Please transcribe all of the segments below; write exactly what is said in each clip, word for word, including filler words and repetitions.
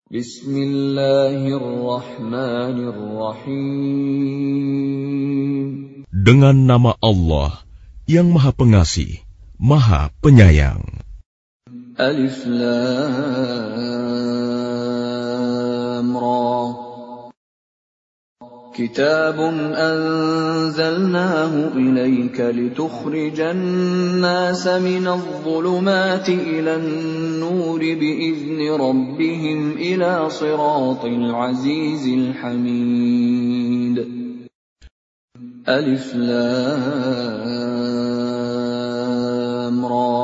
Bismillahirrahmanirrahim. Dengan nama Allah yang Maha Pengasih, Maha Penyayang. Alif Lam Ra. Kitabun anzalnahu ilayka litukhrijan nasa minadh dhulumati ilan nuri bi'izni rabbihim ila siratil azizil hamid. Alif Lam Ra.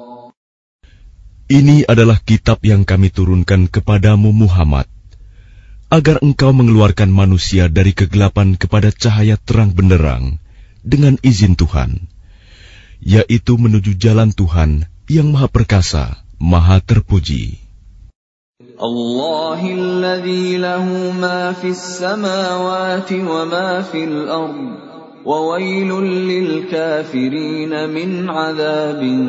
Ini adalah kitab yang kami turunkan kepadamu Muhammad, agar engkau mengeluarkan manusia dari kegelapan kepada cahaya terang benderang dengan izin Tuhan, yaitu menuju jalan Tuhan yang Maha Perkasa, Maha Terpuji. Allahilladzi lahu ma fis samawati wa ma fil ard, wa wailul lil kafirin min adzabin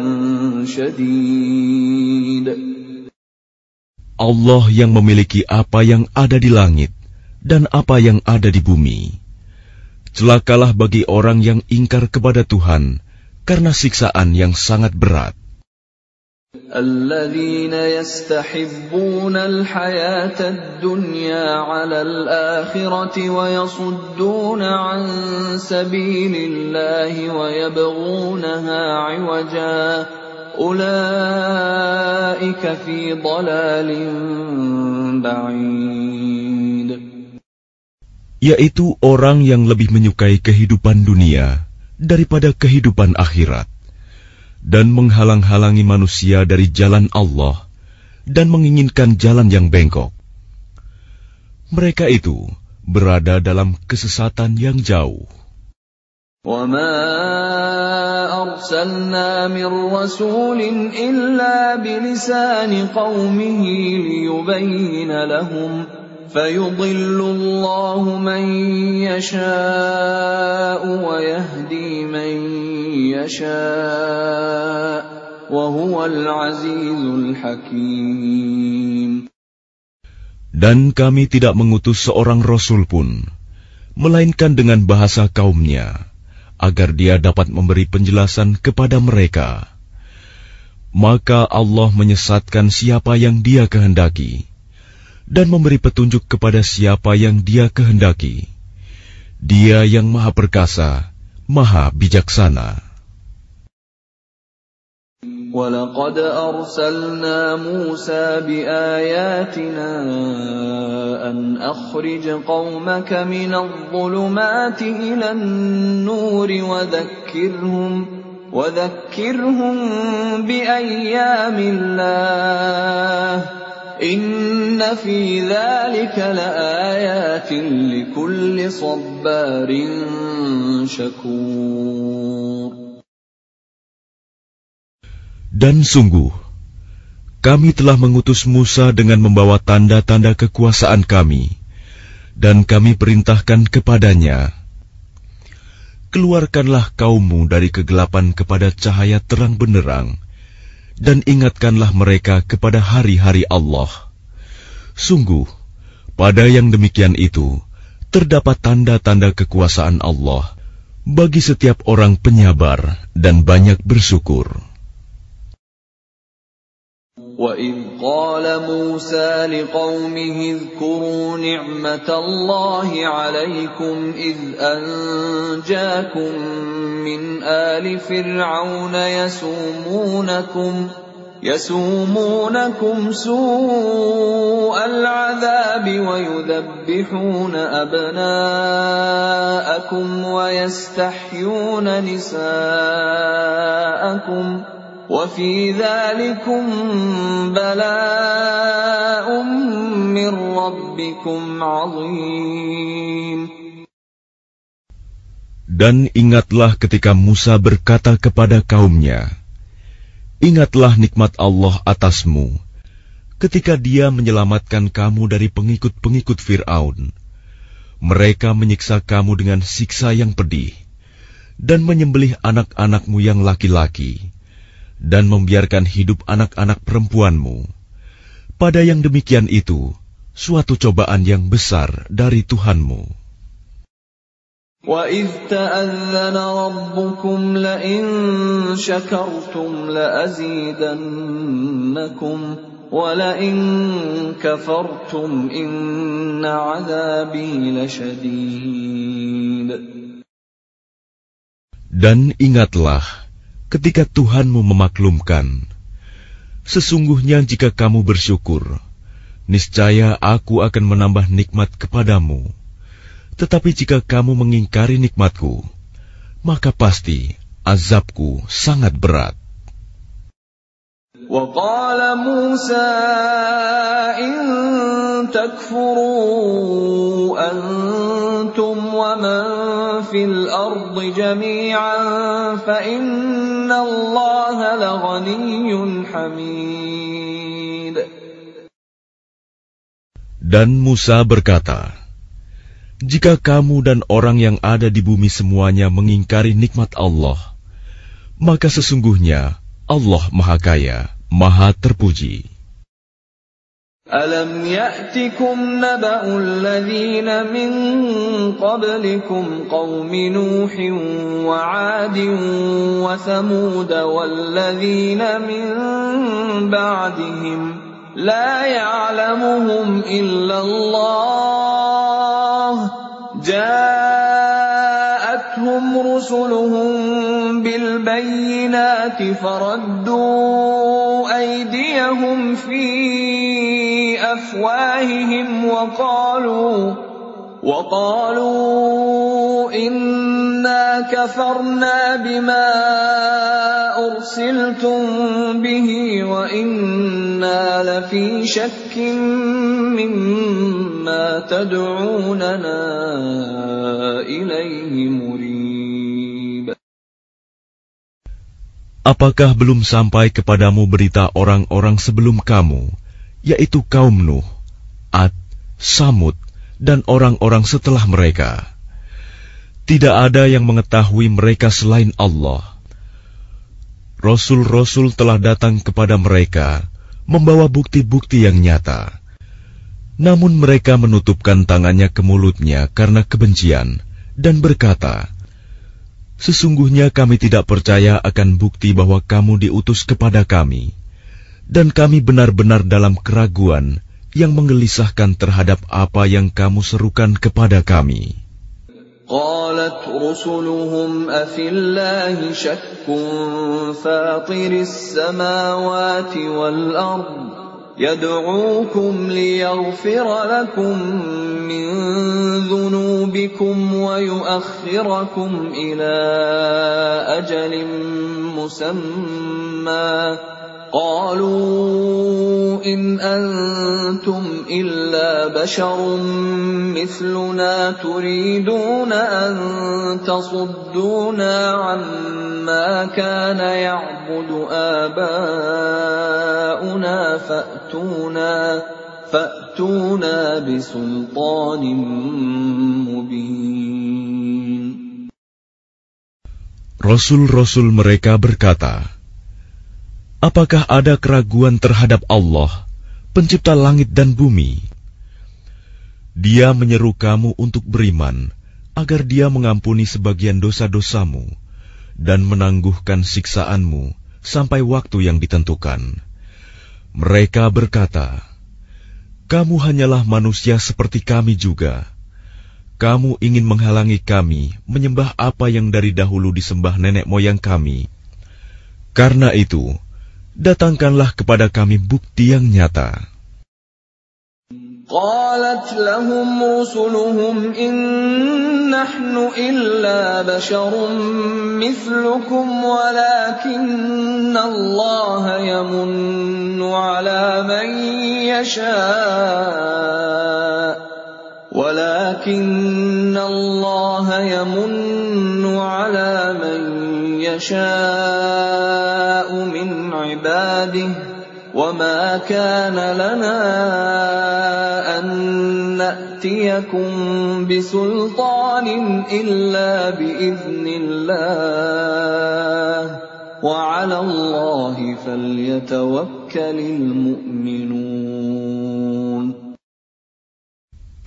syadid. Allah yang memiliki apa yang ada di langit dan apa yang ada di bumi. Celakalah bagi orang yang ingkar kepada Tuhan karena siksaan yang sangat berat. Alladzina yastahibbuna al-hayata ad-dunya 'ala al-akhirati wa yasudduna 'an sabilillahi wa yabghunaha 'iwaja. Ulaika fi dhalalin ba'id. Yaitu orang yang lebih menyukai kehidupan dunia daripada kehidupan akhirat, dan menghalang-halangi manusia dari jalan Allah dan menginginkan jalan yang bengkok. Mereka itu berada dalam kesesatan yang jauh. وَمَا أَرْسَلْنَا مِن رَّسُولٍ إِلَّا بِلِسَانِ قَوْمِهِ لِيُبَيِّنَ لَهُمْ فَيُضِلُّ اللَّهُ مَن يَشَاءُ وَيَهْدِي مَن يَشَاءُ وَهُوَ الْعَزِيزُ الْحَكِيمُ. Dan kami tidak mengutus seorang rasul pun, melainkan dengan bahasa kaumnya, agar dia dapat memberi penjelasan kepada mereka. Maka Allah menyesatkan siapa yang Dia kehendaki, dan memberi petunjuk kepada siapa yang Dia kehendaki. Dia yang Maha Perkasa, Maha Bijaksana. وَلَقَدْ أَرْسَلْنَا مُوسَى بِآيَاتِنَا أَنْ أَخْرِجْ قَوْمَكَ مِنَ الظُّلُمَاتِ إِلَى النُّورِ وَذَكِّرْهُمْ وَذَكِّرْهُمْ بِأَيَّامِ اللَّهِ إِنَّ فِي ذَلِكَ لَآيَاتٍ لِكُلِّ صَبَّارٍ شَكُورٍ. Dan sungguh, kami telah mengutus Musa dengan membawa tanda-tanda kekuasaan kami, dan kami perintahkan kepadanya, keluarkanlah kaummu dari kegelapan kepada cahaya terang benderang, dan ingatkanlah mereka kepada hari-hari Allah. Sungguh, pada yang demikian itu, terdapat tanda-tanda kekuasaan Allah bagi setiap orang penyabar dan banyak bersyukur. وَإِذْ قَالَ مُوسَى لِقَوْمِهِ اذْكُرُوا نِعْمَةَ اللَّهِ عَلَيْكُمْ إِذْ أَنْجَاكُمْ مِنْ آلِ فِرْعَوْنَ يَسُومُونَكُمْ يَسُومُونَكُمْ سُوءَ الْعَذَابِ وَيُذَبِّحُونَ أَبْنَاءَكُمْ وَيَسْتَحْيُونَ نِسَاءَكُمْ وَفِي ذَلِكُمْ بَلَاءٌ مِّن رَّبِّكُمْ عَظِيمٌ. Dan ingatlah ketika Musa berkata kepada kaumnya, ingatlah nikmat Allah atasmu, ketika Dia menyelamatkan kamu dari pengikut-pengikut Fir'aun. Mereka menyiksa kamu dengan siksa yang pedih, dan menyembelih anak-anakmu yang laki-laki, dan membiarkan hidup anak-anak perempuanmu. pada yang demikian itu suatu cobaan yang besar dari Tuhanmu. وَإِذْ تَأَذَّنَ رَبُّكُمْ لَئِن شَكَرْتُمْ لَأَزِيدَنَّكُمْ وَلَئِن كَفَرْتُمْ إِنَّ عَذَابِي لَشَدِيدٌ. Dan ingatlah ketika Tuhanmu memaklumkan, sesungguhnya jika kamu bersyukur, niscaya aku akan menambah nikmat kepadamu. Tetapi jika kamu mengingkari nikmatku, maka pasti azabku sangat berat. وَقَالَ مُوسَى إِن تَكْفُرُوا أَنْتُمْ وَمَنْ فِي الْأَرْضِ جَمِيعًا فَإِنَّ اللَّهَ لَغَنِيٌّ حَمِيدٌ. Dan Musa berkata, jika kamu dan orang yang ada di bumi semuanya mengingkari nikmat Allah, maka sesungguhnya Allah Maha Kaya, Maha Terpuji. Alam ya'tikum naba'ul ladzina min qablikum qaumi Nuhin wa 'adin wa Thamud wal ladzina min ba'dihim la ya'lamuhum illa Allah ja'atuhum rusuluhum bil bayyinati faraddu aydiyahum fi afwahihim wa qalu وَقَالُوا إِنَّا كَفَرْنَا بِمَا أُرْسِلْتُمْ بِهِ وَإِنَّا لَفِي شَكٍّ مِّمَّا تَدْعُونَنَا إِلَيْهِ مُرِيبٍ. Apakah belum sampai kepadamu berita orang-orang sebelum kamu, yaitu kaum Nuh, Ad, Samud, dan orang-orang setelah mereka? Tidak ada yang mengetahui mereka selain Allah. Rasul-rasul telah datang kepada mereka, membawa bukti-bukti yang nyata. Namun mereka menutupkan tangannya ke mulutnya karena kebencian, dan berkata, sesungguhnya kami tidak percaya akan bukti bahwa kamu diutus kepada kami, dan kami benar-benar dalam keraguan yang menggelisahkan terhadap apa yang kamu serukan kepada kami. Qalat rusuluhum afillahi syakkun fatiris samawati wal ard yad'uukum liyaghfira lakum min dhunubikum wa yu'akhkhirakum ila ajalin musamma قالوا إن أنتم إلا بشر مثلنا تريدون أن تصدونا عما كان يعبد آباؤنا فأتونا فأتونا بسلطان مبين. Rasul-rasul mereka berkata, apakah ada keraguan terhadap Allah, pencipta langit dan bumi? Dia menyeru kamu untuk beriman, agar Dia mengampuni sebagian dosa-dosamu dan menangguhkan siksaanmu sampai waktu yang ditentukan. Mereka berkata, kamu hanyalah manusia seperti kami juga. Kamu ingin menghalangi kami menyembah apa yang dari dahulu disembah nenek moyang kami. Karena itu, datangkanlah kepada kami bukti yang nyata. Qalat lahum rusuluhum in nahnu illa basharun mithlukum walakinna Allah yamunnu ala man yasha' walakinna Allah yamunnu ala man yasha'u min ibadihi وَمَا كَانَ لَنَا أَن نَّأْتِيَكُم بِسُلْطَانٍ إِلَّا بِإِذْنِ اللَّهِ وَعَلَى اللَّهِ فَلْيَتَوَكَّلِ الْمُؤْمِنُونَ.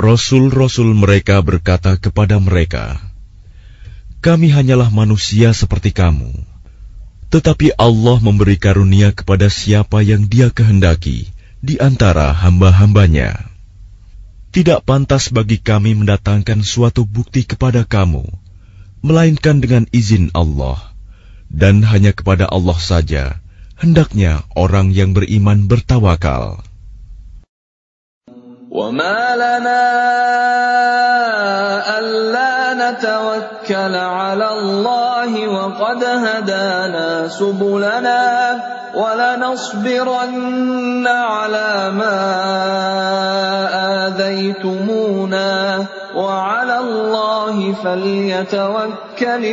Rasul-rasul mereka berkata kepada mereka, "Kami hanyalah manusia seperti kamu, tetapi Allah memberi karunia kepada siapa yang Dia kehendaki di antara hamba-hambanya. Tidak pantas bagi kami mendatangkan suatu bukti kepada kamu, melainkan dengan izin Allah, dan hanya kepada Allah saja hendaknya orang yang beriman bertawakal." وَمَا لَنَا أَلَّا نَتَوَكَّلَ عَلَى اللَّهِ وَقَدْ هَدَانَا سُبُلَنَا وَلَنَصْبِرَنَّ عَلَى مَا آذَيْتُمُونَا وَعَلَى اللَّهِ فَلْيَتَوَكَّلِ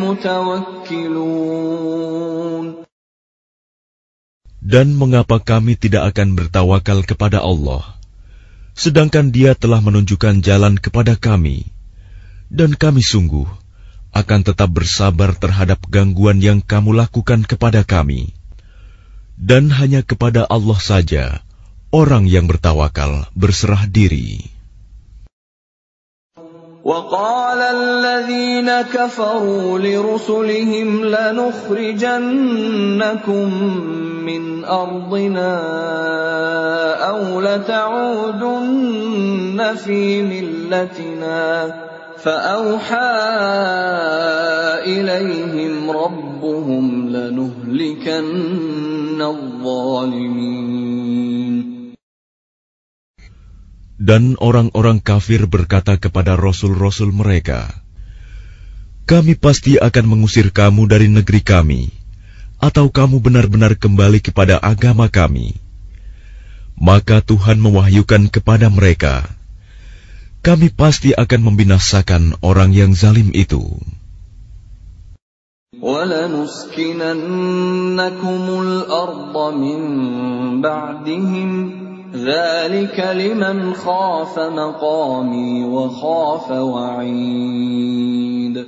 الْمُتَوَكِّلُونَ. Dan mengapa kami tidak akan bertawakal kepada Allah, sedangkan Dia telah menunjukkan jalan kepada kami, dan kami sungguh akan tetap bersabar terhadap gangguan yang kamu lakukan kepada kami. Dan hanya kepada Allah saja orang yang bertawakal berserah diri. وَقَالَ الَّذِينَ كَفَرُوا لِرُسُلِهِمْ لَنُخْرِجَنَّكُمْ مِنْ أَرْضِنَا أَوْ لَتَعُودُنَّ فِي مِلَّتِنَا فَأَوْحَى إِلَيْهِمْ رَبُّهُمْ لَنُهْلِكَنَّ الظَّالِمِينَ. Dan orang-orang kafir berkata kepada rasul-rasul mereka, "Kami pasti akan mengusir kamu dari negeri kami, atau kamu benar-benar kembali kepada agama kami." Maka Tuhan mewahyukan kepada mereka, "Kami pasti akan membinasakan orang yang zalim itu." وَلَنُسْكِنَنَّكُمُ الْأَرْضَ مِنْ بَعْدِهِمْ ذَلِكَ لِمَنْ خَافَ مَقَامِي وَخَافَ وَعِيدِ.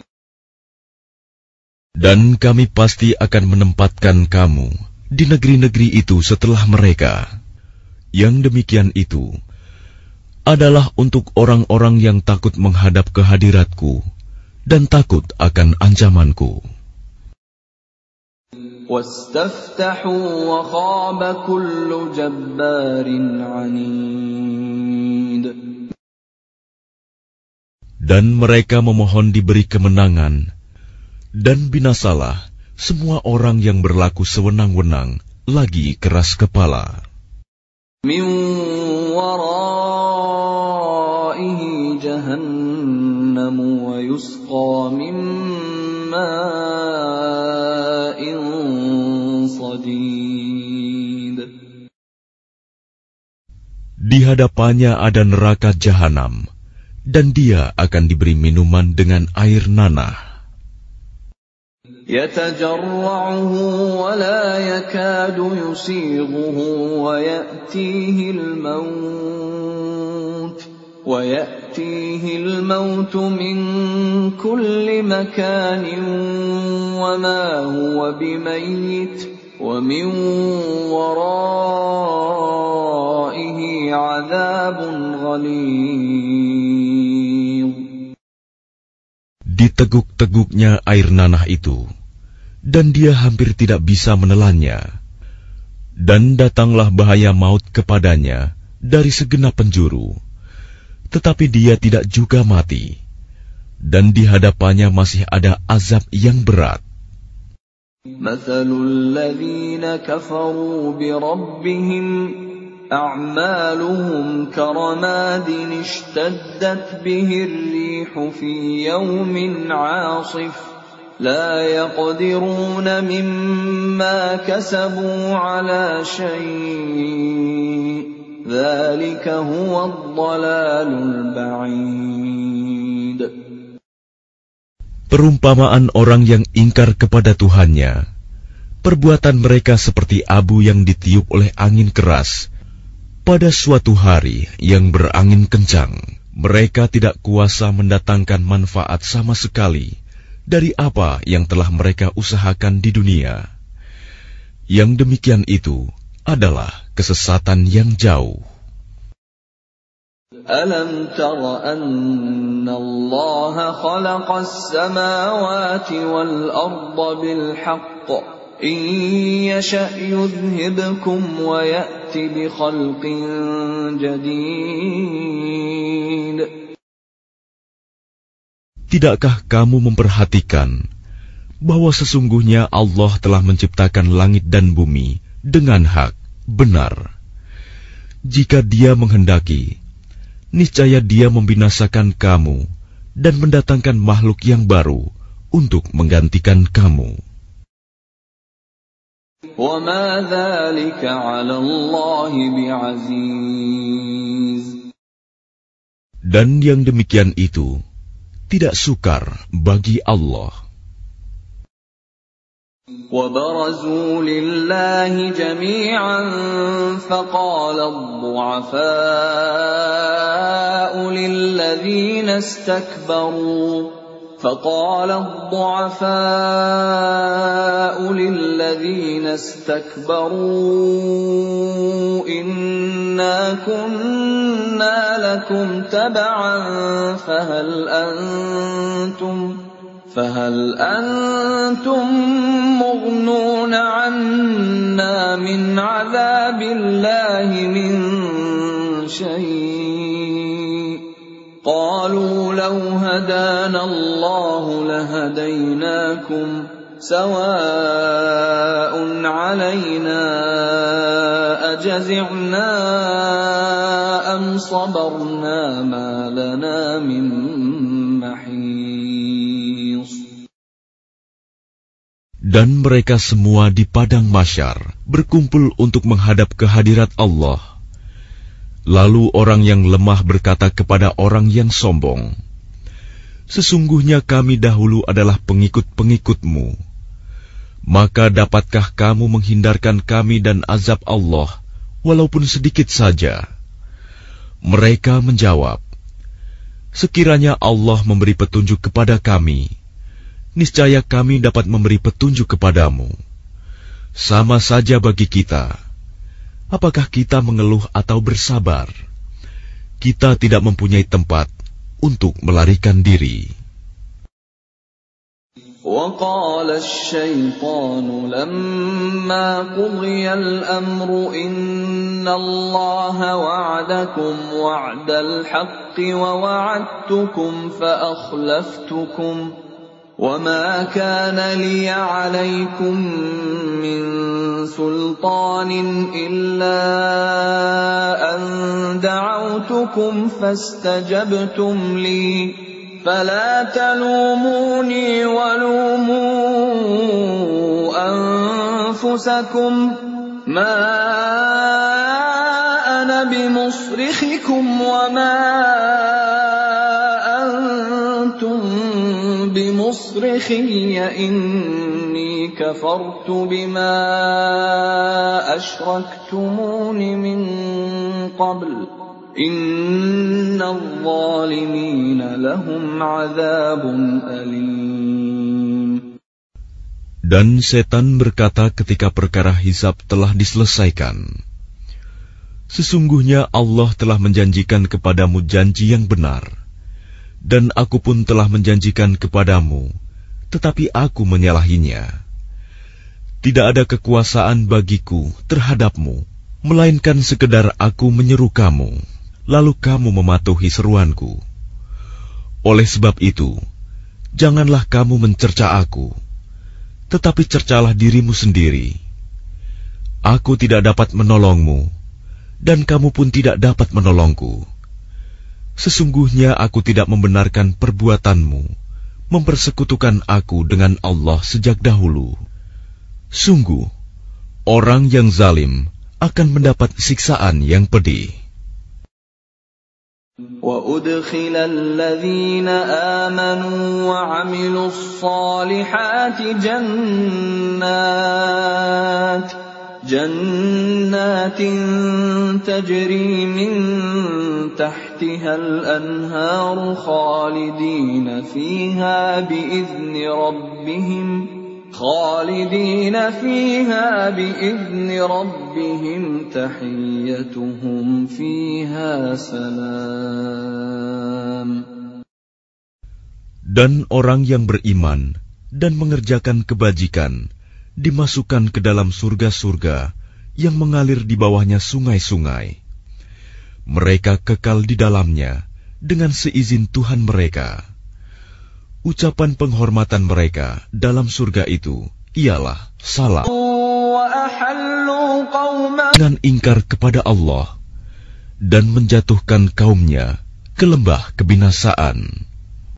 Dan kami pasti akan menempatkan kamu di negeri-negeri itu setelah mereka. Yang demikian itu adalah untuk orang-orang yang takut menghadap kehadiratku dan takut akan ancamanku. وَاسْتَفْتَحُوا وَخَابَ كُلُّ جَبَّارٍ عَنِيدٍ. Dan mereka memohon diberi kemenangan, dan binasalah semua orang yang berlaku sewenang-wenang lagi keras kepala. مِنْ وَرَائِهِ جَهَنَّمُ وَيُسْقَى مِنْ مَاءٍ صَدِيدٍ. Di hadapannya ada neraka jahanam, dan dia akan diberi minuman dengan air nanah. يَتَجَرَّعُهُ وَلَا يَكَادُ يُسِيغُهُ وَيَأْتِيهِ الْمَوْتُ وَيَأْتِيهِ الْمَوْتُ مِنْ كُلِّ مَكَانٍ وَمَا هُوَ بِمَيِّتٍ وَمِنْ وَرَائِهِ عَذَابٌ غَلِيظٌ. Diteguk-teguknya air nanah itu, dan dia hampir tidak bisa menelannya. Dan datanglah bahaya maut kepadanya dari segenap penjuru, tetapi dia tidak juga mati, dan di hadapannya masih ada azab yang berat. مَثَلُ الَّذِينَ كَفَرُوا بِرَبِّهِمْ أَعْمَالُهُمْ كَرَمَادٍ اشْتَدَّتْ بِهِ الرِّيحُ فِي يَوْمٍ عَاصِفٍ لَا يَقْدِرُونَ مِمَّا كَسَبُوا عَلَى شَيْءٍ ذَلِكَ هُوَ الضَّلَالُ الْبَعِيدُ. Perumpamaan orang yang ingkar kepada Tuhannya, perbuatan mereka seperti abu yang ditiup oleh angin keras pada suatu hari yang berangin kencang. Mereka tidak kuasa mendatangkan manfaat sama sekali dari apa yang telah mereka usahakan di dunia. Yang demikian itu adalah kesesatan yang jauh. ألم تر أن الله خلق السماوات والأرض بالحق إن يشأ يذهبكم ويأت بخلق جديد. Tidakkah kamu memperhatikan bahwa sesungguhnya Allah telah menciptakan langit dan bumi dengan hak, benar. Jika Dia menghendaki, niscaya Dia membinasakan kamu dan mendatangkan makhluk yang baru untuk menggantikan kamu. وَمَا ذَلِكَ عَلَى اللَّهِ بِعَزِيزٍ. Dan yang demikian itu tidak sukar bagi Allah. وَبَرَزُوا لِلَّهِ جَمِيعًا فَقَالَ الضُّعَفَاءُ لِلَّذِينَ اسْتَكْبَرُوا فقال الضعفاء للذين استكبروا إنا كنا لكم تبعا فهل أنتم فهل أنتم مغنون عنا من عذاب الله من شيء قالوا لو هدانا الله لهديناكم سواء علينا أجزعنا أم صبرنا ما لنا من محيص. Dan mereka semua di padang mahsyar berkumpul untuk menghadap kehadirat Allah. Lalu orang yang lemah berkata kepada orang yang sombong, "Sesungguhnya kami dahulu adalah pengikut-pengikutmu. Maka dapatkah kamu menghindarkan kami dan azab Allah, walaupun sedikit saja?" Mereka menjawab, "Sekiranya Allah memberi petunjuk kepada kami, niscaya kami dapat memberi petunjuk kepadamu. Sama saja bagi kita. Apakah kita mengeluh atau bersabar? Kita tidak mempunyai tempat untuk melarikan diri." وقال الشيطان لما قضي الأمر إن الله وعدكم وعد الحق ووعدتكم فأخلفتكم وما كان لي عليكم من سلطان إلا أن دعوتكم فاستجبتم لي فلا تلوموني ولوموا أنفسكم ما أنا بمصرخكم وما أنتم بمصرخي إني كفرت بما أشركتمون من قبل إن الظالمين لهم عذاب أليم. Dan setan berkata ketika perkara hisab telah diselesaikan, "Sesungguhnya Allah telah menjanjikan kepadamu janji yang benar, dan aku pun telah menjanjikan kepadamu, tetapi aku menyalahinya. Tidak ada kekuasaan bagiku terhadapmu, melainkan sekedar aku menyeru kamu, lalu kamu mematuhi seruanku. Oleh sebab itu, janganlah kamu mencerca aku, tetapi cercalah dirimu sendiri. Aku tidak dapat menolongmu, dan kamu pun tidak dapat menolongku. Sesungguhnya aku tidak membenarkan perbuatanmu, mempersekutukan aku dengan Allah sejak dahulu. Sungguh, orang yang zalim akan mendapat siksaan yang pedih." وَأُدْخِلَ الَّذِينَ آمَنُوا وَعَمِلُوا الصَّالِحَاتِ جَنَّاتٍ جَنَّاتٍ تَجْرِي مِن تَحْتِهَا الْأَنْهَارُ خَالِدِينَ فِيهَا بِإِذْنِ رَبِّهِمْ خالدين فيها بإذن ربهم تحيتهم فيها سلام. Dan orang yang beriman dan mengerjakan kebajikan dimasukkan ke dalam surga-surga yang mengalir di bawahnya sungai-sungai. Mereka kekal di dalamnya dengan seizin Tuhan mereka. Ucapan penghormatan mereka dalam surga itu ialah salam. Dengan ingkar kepada Allah dan menjatuhkan kaumnya ke lembah kebinasaan.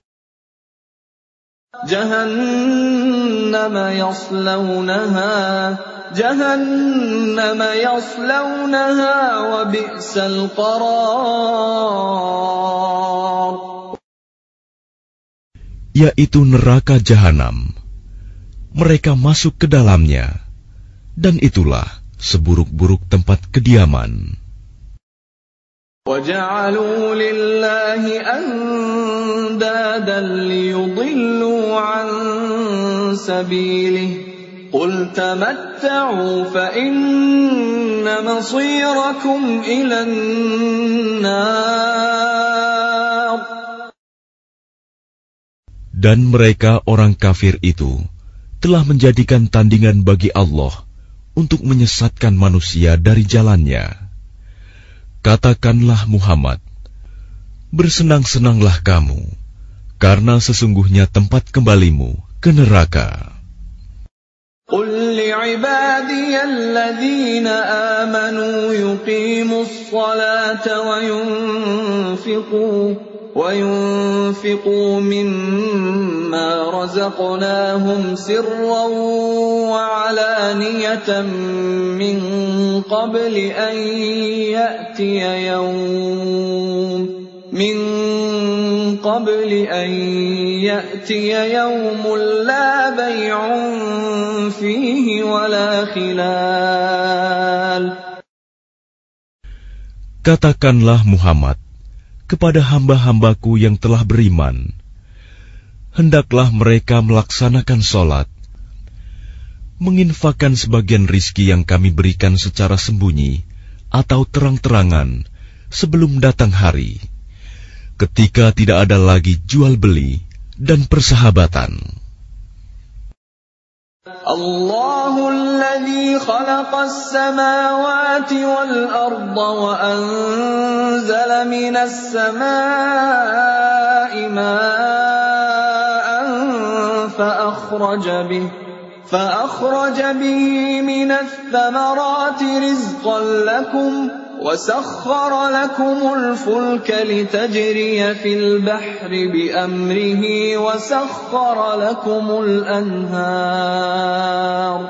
Jahannam yaslawnaha Jahannam yaslawnaha wa bi'sal qarar. Yaitu neraka Jahanam. Mereka masuk ke dalamnya, dan itulah seburuk-buruk tempat kediaman. وَجَعَلُوا لِلَّهِ أَنْدَادًا لِيُضِلُّوا عَنْ سَبِيلِهِ قُلْ تَمَتَّعُوا فَإِنَّ مَصِيرَكُمْ إِلَى النَّارِ. Dan mereka orang kafir itu telah menjadikan tandingan bagi Allah untuk menyesatkan manusia dari jalannya. Katakanlah Muhammad, bersenang-senanglah kamu, karena sesungguhnya tempat kembalimu ke neraka. قُلْ لِعِبَادِيَ الَّذِينَ آمَنُوا يُقِيمُوا الصَّلَاةَ وَيُنْفِقُوا وَيُنْفِقُوا مِمَّا رَزَقْنَاهُمْ سِرًّا وَعَلَانِيَةً مِّن قَبْلِ أَن يَأْتِيَ يَوْمٌ مِّن قَبْلِ أَن يَأْتِيَ يَوْمٌ لَّا بَيْعٌ فِيهِ وَلَا خِلَالٌ. Katakanlah Muhammad kepada hamba-hambaku yang telah beriman, hendaklah mereka melaksanakan sholat, menginfakkan sebagian rizki yang kami berikan secara sembunyi atau terang-terangan sebelum datang hari, ketika tidak ada lagi jual-beli dan persahabatan. الله الذي خلق السماوات والأرض وأنزل من السماء ماء فأخرج به فأخرج به من الثمرات رزقا لكم وسخر لكم الفلك لتجري في البحر بأمره وسخر لكم الأنهار.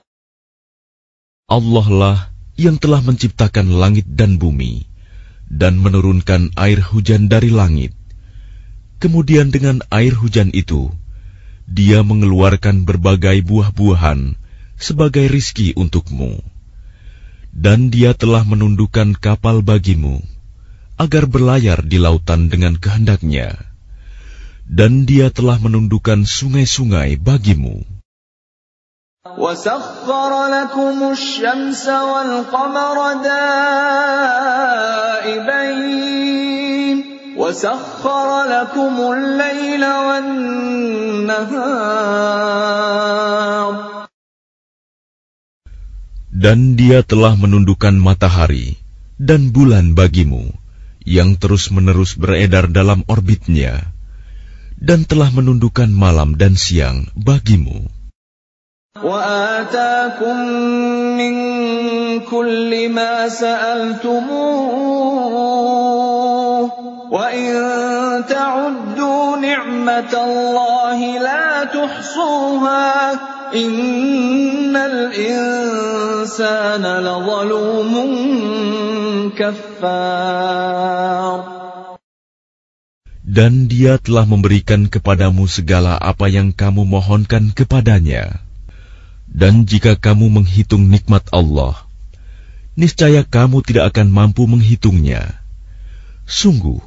Allah lah yang telah menciptakan langit dan bumi dan menurunkan air hujan dari langit. Kemudian dengan air hujan itu, Dia mengeluarkan berbagai buah-buahan sebagai rizki untukmu. Dan Dia telah menundukkan kapal bagimu, agar berlayar di lautan dengan kehendaknya. Dan Dia telah menundukkan sungai-sungai bagimu. وَسَخَّرَ لَكُمُ الشَّمْسَ وَالْقَمَرَ دَائِبَيْنِ وَسَخَّرَ لَكُمُ اللَّيْلَ وَالنَّهَارَ. Dan Dia telah menundukkan matahari dan bulan bagimu, yang terus-menerus beredar dalam orbitnya, dan telah menundukkan malam dan siang bagimu. وَآتَاكُم مِّن كُلِّ مَا سَأَلْتُمُوهُ وَإِن تَعُدُّوا نِعْمَةَ اللَّهِ لَا تُحْصُوهَا إِنَّ الْإِنسَانَ لَظَلُومٌ كَفَّارٌ. Dan Dia telah memberikan kepadamu segala apa yang kamu mohonkan kepadanya. Dan jika kamu menghitung nikmat Allah, niscaya kamu tidak akan mampu menghitungnya. Sungguh,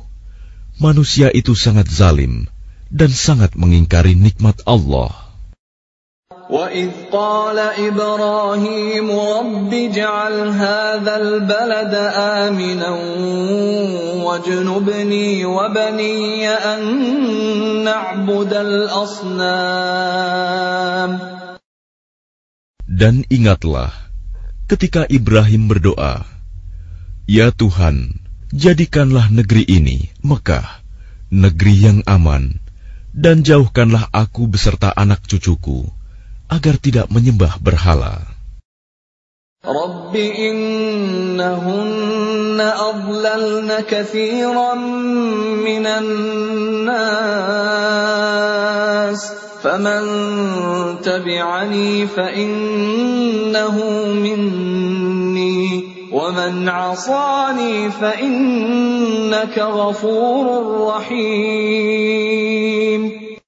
manusia itu sangat zalim dan sangat mengingkari nikmat Allah. وَإِذْ قَالَ إِبْرَاهِيمُ رَبِّ اجْعَلْ هَذَا الْبَلَدَ آمِنًا وَاجْنُبْنِي وَبَنِيَّ أَن نَّعْبُدَ الْأَصْنَامَ. Dan ingatlah ketika Ibrahim berdoa, "Ya Tuhan, jadikanlah negeri ini, Mekah, negeri yang aman, dan jauhkanlah aku beserta anak cucuku agar tidak menyembah berhala." Rabbi innahunna adlalna katsiran minan nas, faman tabi'ani fa innahu minni, wa man 'asani fa innaka ghafurur rahim.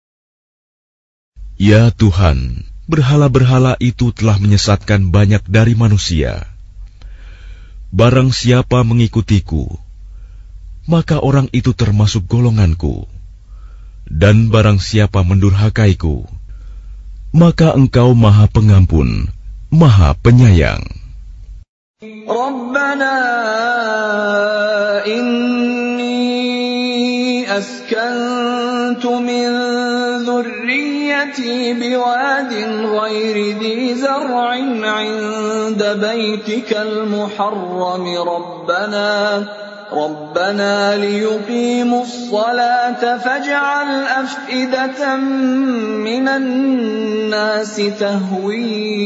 Ya Tuhan, berhala-berhala itu telah menyesatkan banyak dari manusia. Barang siapa mengikutiku, maka orang itu termasuk golonganku. Dan barang siapa mendurhakaiku, maka Engkau Maha Pengampun, Maha Penyayang. Rabbana inni askantu min ذريتي بواد غير ذي زرع عند بيتك المحرم ربنا ربنا ليقيموا الصلاة فاجعل أفئدة من الناس تهوي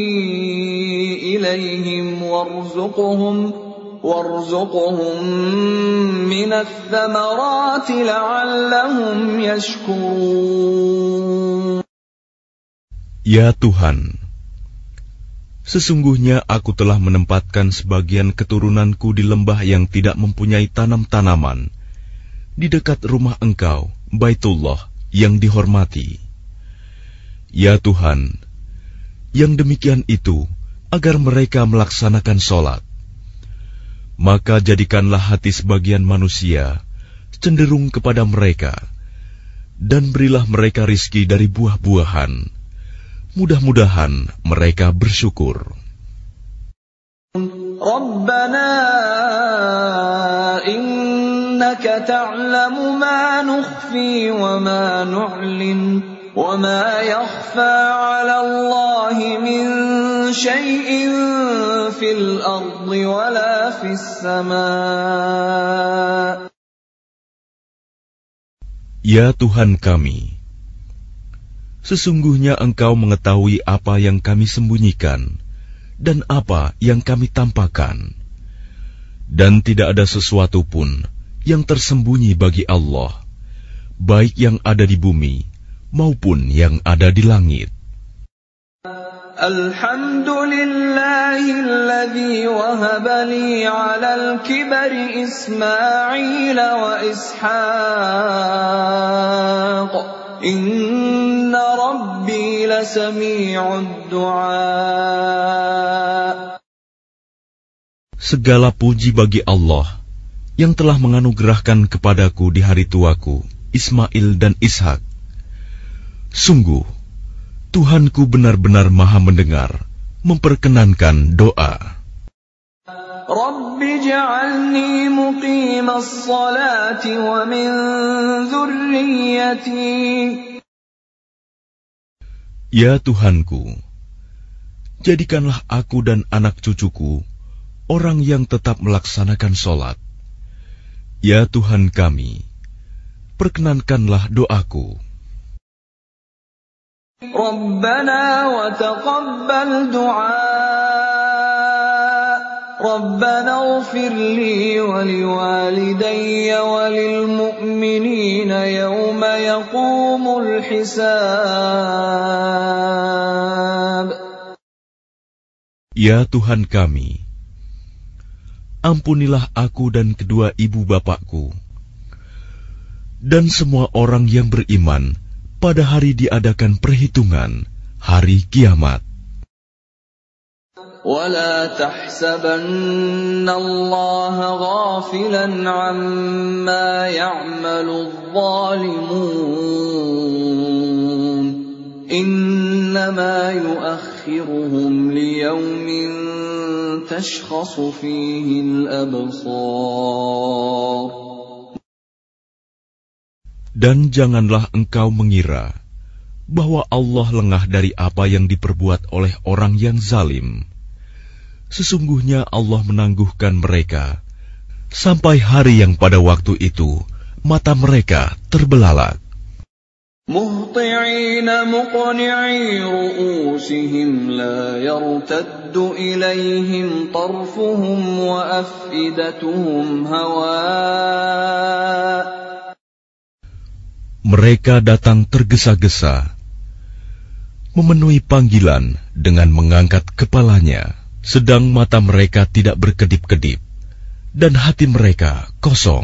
إليهم وارزقهم وارزقهم من الثمرات لعلهم يشكرون. Ya Tuhan, sesungguhnya aku telah menempatkan sebagian keturunanku di lembah yang tidak mempunyai tanam-tanaman, di dekat rumah Engkau, Baitullah, yang dihormati. Ya Tuhan, yang demikian itu agar mereka melaksanakan sholat. Maka jadikanlah hati sebagian manusia cenderung kepada mereka, dan berilah mereka rizki dari buah-buahan. Mudah-mudahan mereka bersyukur. Rabbana innaka ta'lamu ma nukhfi wa ma nu'lin wa ma yakhfa 'ala Allahi min syai'in fil ardi wa la fis sama'. Ya Tuhan kami, sesungguhnya Engkau mengetahui apa yang kami sembunyikan dan apa yang kami tampakkan, dan tidak ada sesuatu pun yang tersembunyi bagi Allah, baik yang ada di bumi maupun yang ada di langit. Alhamdulillahilladzi wahaba li 'alal kibari Ismail wa Ishaq. Inna Rabbi lasami'ud du'a. Segala puji bagi Allah yang telah menganugerahkan kepadaku di hari tuaku Ismail dan Ishak. Sungguh, Tuhanku benar-benar Maha mendengar, memperkenankan doa. Rabbi ja'alni muqimas salati wa min dzurriyyati. Ya Tuhanku, jadikanlah aku dan anak cucuku orang yang tetap melaksanakan sholat. Ya Tuhan kami, perkenankanlah doaku. Rabbana wa taqabbal du'a. Rabbana ighfir li wa liwalidayya wa lil mu'minina yawma yaqumul hisab. Ya Tuhan kami, ampunilah aku dan kedua ibu bapakku, dan semua orang yang beriman pada hari diadakan perhitungan, hari kiamat. وَلَا تَحْسَبَنَّ اللَّهَ غَافِلًا عَمَّا يَعْمَلُ الظَّالِمُونَ إِنَّمَا إنما يؤخرهم ليوم تشخص فيه الأبصار. Dan janganlah engkau mengira bahwa Allah lengah dari apa yang diperbuat oleh orang yang zalim. Sesungguhnya Allah menangguhkan mereka sampai hari yang pada waktu itu mata mereka terbelalak. مهطعين مقنعي رؤوسهم لا يرتد إليهم طرفهم وأفئدتهم هواء. Mereka datang tergesa-gesa, memenuhi panggilan dengan mengangkat kepalanya, sedang mata mereka tidak berkedip-kedip, dan hati mereka kosong.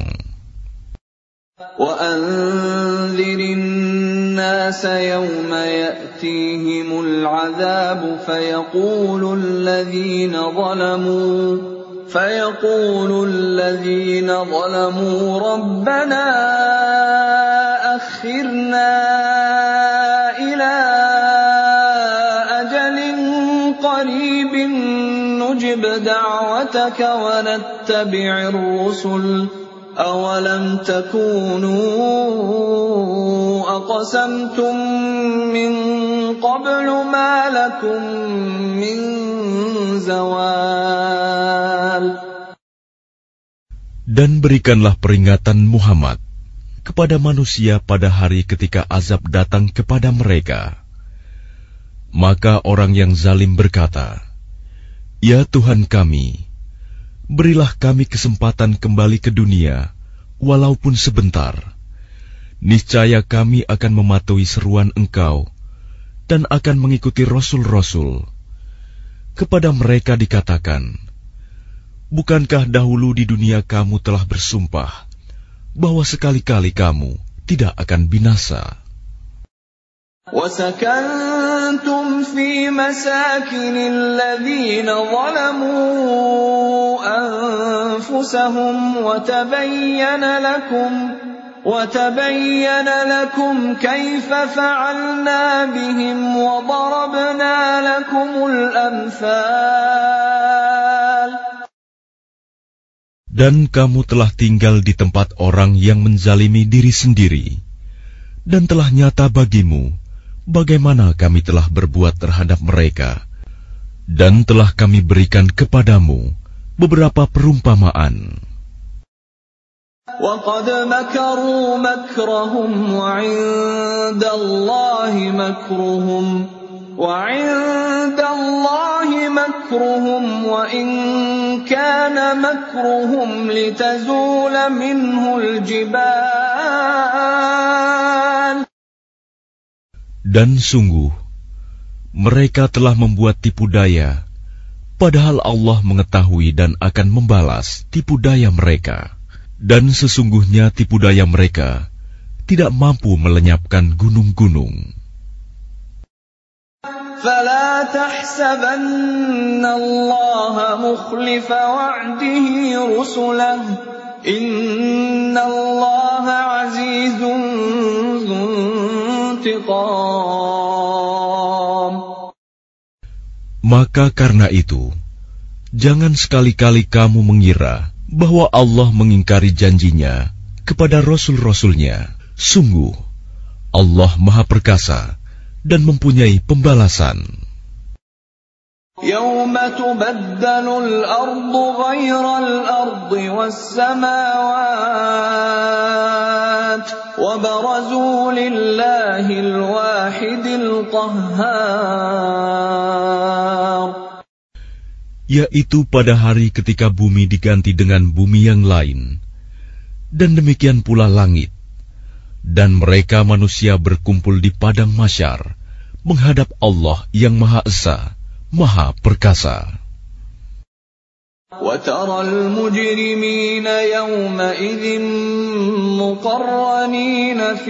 وَأَنذِرِ النَّاسَ يَوْمَ يَأْتِيهِمُ الْعَذَابُ فَيَقُولُ الَّذِينَ ظَلَمُوا فَيَقُولُ الَّذِينَ ظَلَمُوا رَبَّنَا أَخِّرْنَا إِلَى أَجَلٍ قَرِيبٍ نُجِبْ دَعْوَتَكَ وَنَتَّبِعِ الرُّسُلَ أَوَلَمْ تَكُونُوا أَقْسَمْتُم مِّن قَبْلُ مَا لَكُم مِّن زَوَالٍ. Dan berikanlah peringatan Muhammad kepada manusia pada hari ketika azab datang kepada mereka. Maka orang yang zalim berkata, "Ya Tuhan kami, berilah kami kesempatan kembali ke dunia, walaupun sebentar. Niscaya kami akan mematuhi seruan Engkau dan akan mengikuti rasul-rasul." Kepada mereka dikatakan, "Bukankah dahulu di dunia kamu telah bersumpah bahwa sekali-kali kamu tidak akan binasa?" وَسَكَنْتُمْ فِي مَسَاكِنِ الَّذِينَ ظَلَمُوا أَنفُسَهُمْ وَتَبَيَّنَ لَكُمْ وَتَبَيَّنَ لَكُمْ كَيْفَ فَعَلْنَا بِهِمْ وَضَرَبْنَا لَكُمُ الْأَمْثَالَ. Dan kamu telah tinggal di tempat orang yang menzalimi diri sendiri, dan telah nyata bagimu bagaimana kami telah berbuat terhadap mereka, dan telah kami berikan kepadamu beberapa perumpamaan. وَقَدْ مَكَرُوا مَكْرَهُمْ وَعِندَ اللَّهِ مَكْرُهُمْ وَعِندَ اللَّهِ مَكْرُهُمْ وَإِنْ كَانَ مَكْرُهُمْ لِتَزُولَ مِنْهُ الْجِبَالُ. Dan sungguh, mereka telah membuat tipu daya, padahal Allah mengetahui dan akan membalas tipu daya mereka. Dan sesungguhnya tipu daya mereka tidak mampu melenyapkan gunung-gunung. فَلَا تَحْسَبَنَّ اللَّهَ مُخْلِفَ وَعْدِهِ رُسُلَهُ إِنَّ اللَّهَ عَزِيزٌ ذُو انتِقَامٍ. Maka karena itu, jangan sekali-kali kamu mengira bahwa Allah mengingkari janjinya kepada rasul-rasulnya. Sungguh, Allah Maha Perkasa dan mempunyai pembalasan. يَوْمَ تُبَدَّلُ الْأَرْضُ غَيْرَ الْأَرْضِ وَالسَّمَاوَاتُ وَبَرَزُوا لِلَّهِ الْوَاحِدِ الْقَهَّارِ. Yaitu pada hari ketika bumi diganti dengan bumi yang lain, dan demikian pula langit, dan mereka manusia berkumpul di padang mahsyar menghadap Allah yang Maha Esa, Maha Perkasa. وَتَرَى الْمُجْرِمِينَ يَوْمَئِذٍ مُقَرَّنِينَ فِي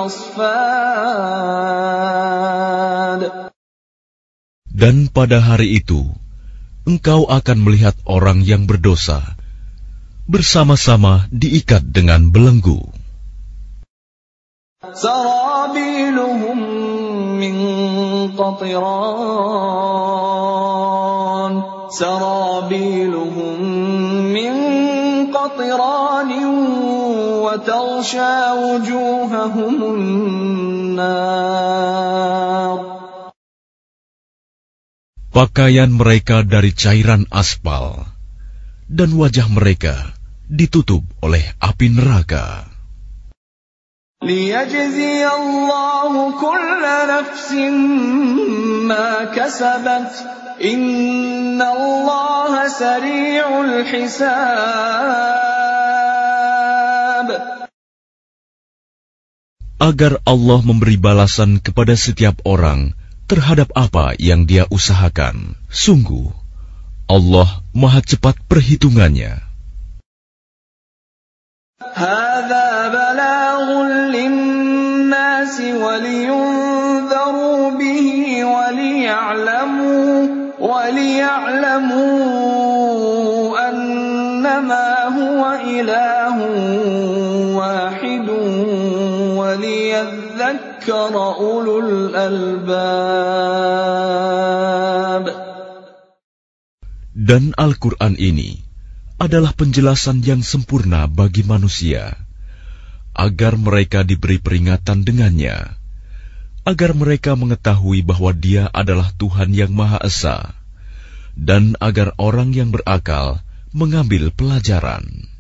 الْأَصْفَادِ. Dan pada hari itu, engkau akan melihat orang yang berdosa bersama-sama diikat dengan belenggu. سَرَابِيلُهُم مِّن قطران سرابيلهم من قطران وتغشى وجوههم النار. Pakaian mereka dari cairan aspal, dan wajah mereka ditutup oleh api neraka. لِيَجْزِيَ اللَّهُ كُلَّ نَفْسٍ مَا كَسَبَتْ إِنَّ اللَّهَ سَرِيعُ الْحِسَابِ. Agar Allah memberi balasan kepada setiap orang terhadap apa yang dia usahakan. Sungguh, Allah Maha cepat perhitungannya. هَذَا بَلَاغٌ لِلنَّاسِ وَلِيُنذَرُوا بِهِ وَلِيَعْلَمُوا وَلِيَعْلَمُوا أَنَّمَا هُوَ إِلَٰهٌ وَاحِدٌ وَلِيَذَّكَّرَ أُولُو الْأَلْبَابِ. Dan Al-Quran ini adalah penjelasan yang sempurna bagi manusia, agar mereka diberi peringatan dengannya, agar mereka mengetahui bahwa Dia adalah Tuhan yang Maha Esa, dan agar orang yang berakal mengambil pelajaran.